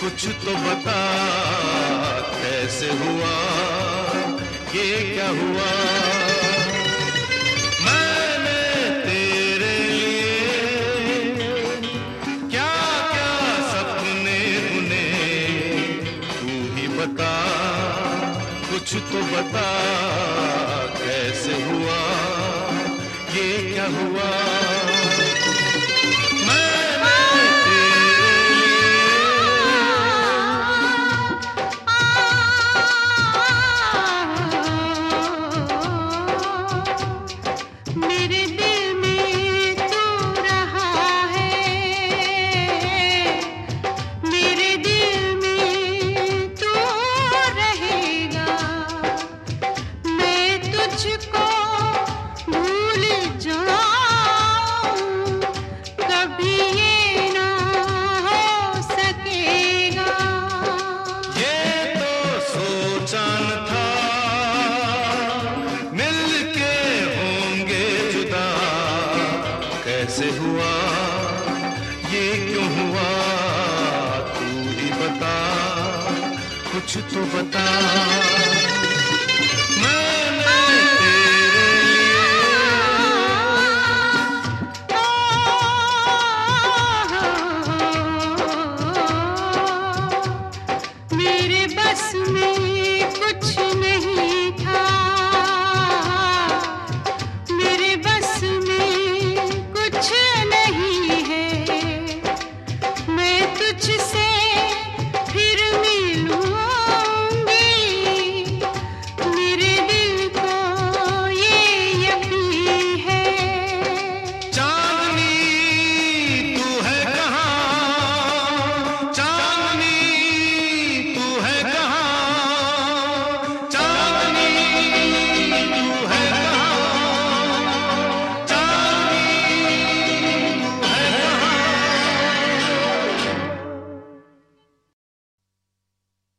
कुछ तो बता कैसे हुआ, ये क्या हुआ। मैंने तेरे लिए क्या क्या सपने बुने, तू ही बता कुछ तो बता कैसे हुआ, ये क्या हुआ। कैसे हुआ, ये क्यों हुआ, तू ही बता कुछ तो बता।